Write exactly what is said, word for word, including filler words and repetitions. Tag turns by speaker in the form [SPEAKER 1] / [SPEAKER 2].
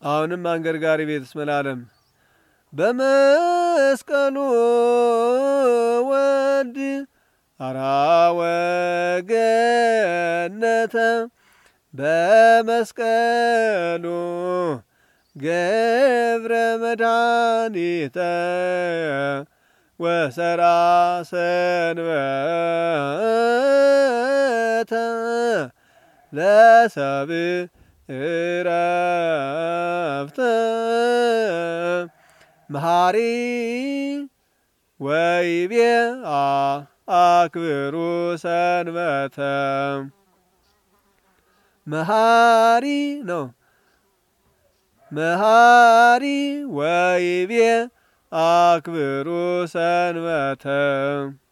[SPEAKER 1] አሁንም አንገርጋሪ ቤት እስመ ለዓለም በመስቀሉ ወልድ አርአወ ገነተ በመስቀሉ ገብረ መድኃኒተ ወሰራ ሰንበተ ለሰብእ ዕረፍተ መሐሪ ወይቤ አክብሩ ሰንበተ መሐሪ ነው። መሐሪ ወይቤ አክብሩ ሰንበተ